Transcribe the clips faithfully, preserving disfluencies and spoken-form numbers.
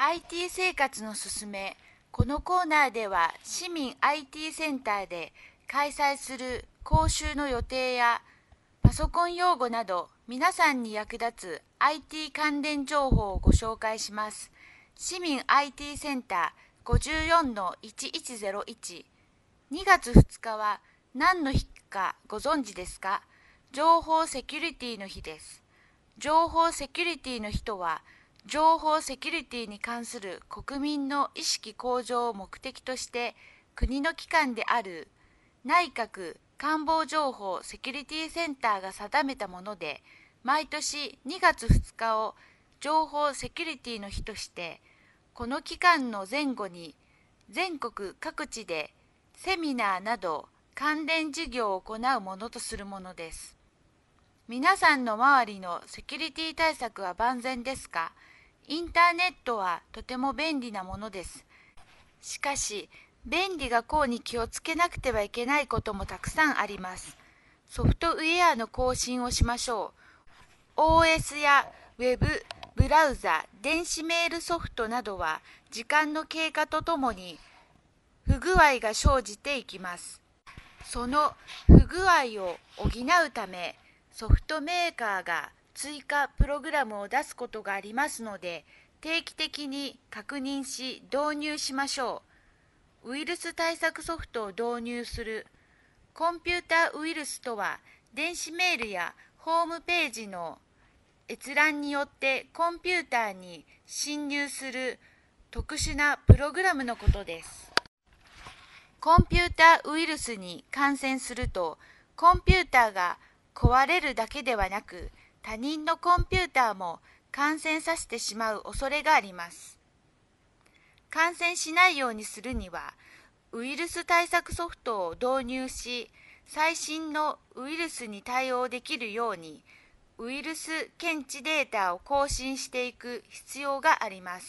アイティー 生活のすすめ。このコーナーでは市民 アイティー センターで開催する講習の予定やパソコン用語など皆さんに役立つ アイティー 関連情報をご紹介します。市民 アイティー センター ごじゅうよんのいちいちゼロいち。にがつふつかは何の日かご存知ですか？情報セキュリティの日です。情報セキュリティの日とは、情報セキュリティに関する国民の意識向上を目的として国の機関である内閣官房情報セキュリティセンターが定めたもので、毎年にがつふつかを情報セキュリティの日として、この期間の前後に全国各地でセミナーなど関連事業を行うものとするものです。皆さんの周りのセキュリティ対策は万全ですか？インターネットはとても便利なものです。しかし、便利がこうに気をつけなくてはいけないこともたくさんあります。ソフトウェアの更新をしましょう。オーエス やウェブ、ブラウザ、電子メールソフトなどは時間の経過とともに不具合が生じていきます。その不具合を補うため、ソフトメーカーが追加プログラムを出すことがありますので、定期的に確認し導入しましょう。ウイルス対策ソフトを導入する。コンピュータウイルスとは、電子メールやホームページの閲覧によってコンピューターに侵入する特殊なプログラムのことです。コンピュータウイルスに感染すると、コンピューターが壊れるだけではなく、他人のコンピューターも感染させてしまう恐れがあります。感染しないようにするには、ウイルス対策ソフトを導入し、最新のウイルスに対応できるように、ウイルス検知データを更新していく必要があります。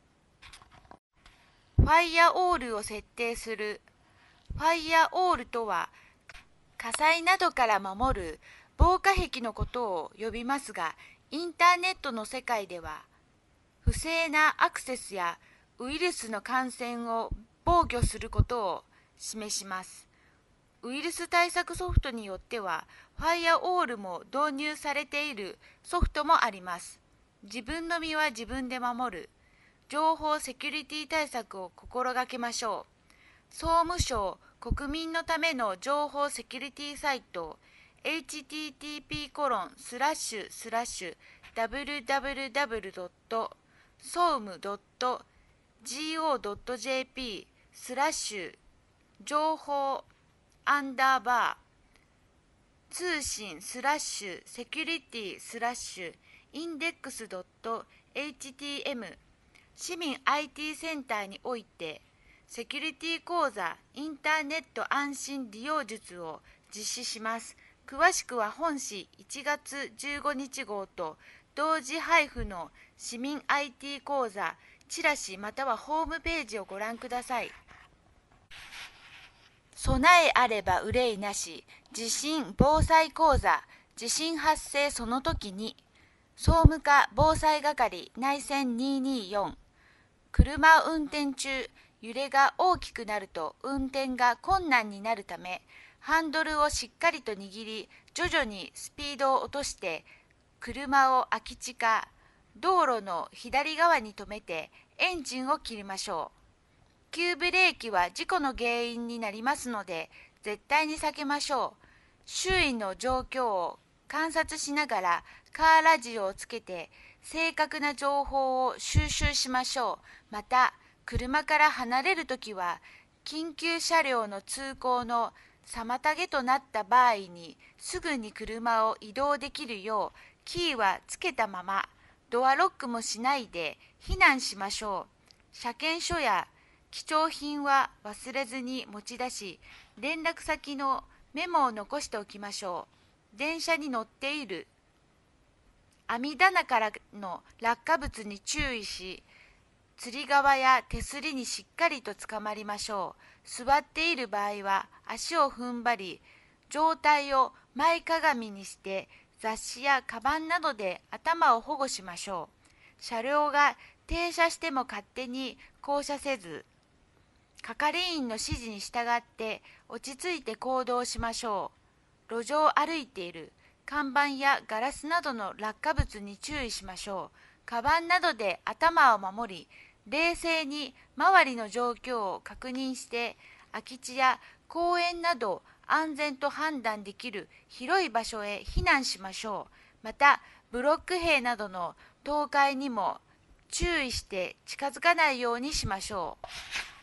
ファイアオールを設定する。ファイアオールとは、火災などから守る防火壁のことを呼びますが、インターネットの世界では、不正なアクセスやウイルスの感染を防御することを示します。ウイルス対策ソフトによっては、ファイアオールも導入されているソフトもあります。自分の身は自分で守る。情報セキュリティ対策を心がけましょう。総務省国民のための情報セキュリティサイト エイチティーティーピーコロンスラッシュスラッシュダブリュダブリュダブリュドット総務ドットジオドットジェーピースラッシュ情報アンダーバー通信スラッシュセキュリティスラッシュインデックスドットエイチティーエム 市民 アイティー センターにおいてセキュリティ講座インターネット安心利用術を実施します。詳しくは本誌いちがつじゅうごにち号と同時配布の市民 アイティー 講座チラシまたはホームページをご覧ください。備えあれば憂いなし地震防災講座地震発生その時に総務課防災係内線にひゃくにじゅうよん車運転中揺れが大きくなると運転が困難になるため、ハンドルをしっかりと握り、徐々にスピードを落として、車を空き地か道路の左側に止めてエンジンを切りましょう。急ブレーキは事故の原因になりますので、絶対に避けましょう。周囲の状況を観察しながらカーラジオをつけて、正確な情報を収集しましょう。また、車から離れるときは、緊急車両の通行の妨げとなった場合に、すぐに車を移動できるよう、キーはつけたまま、ドアロックもしないで避難しましょう。車検証や貴重品は忘れずに持ち出し、連絡先のメモを残しておきましょう。電車に乗っている。網棚からの落下物に注意し、つり革や手すりにしっかりとつかまりましょう。座っている場合は足を踏ん張り、上体を前かがみにして雑誌やカバンなどで頭を保護しましょう。車両が停車しても勝手に降車せず、係員の指示に従って落ち着いて行動しましょう。路上を歩いている看板やガラスなどの落下物に注意しましょう。カバンなどで頭を守り、冷静に周りの状況を確認して、空き地や公園など安全と判断できる広い場所へ避難しましょう。また、ブロック塀などの倒壊にも注意して近づかないようにしましょう。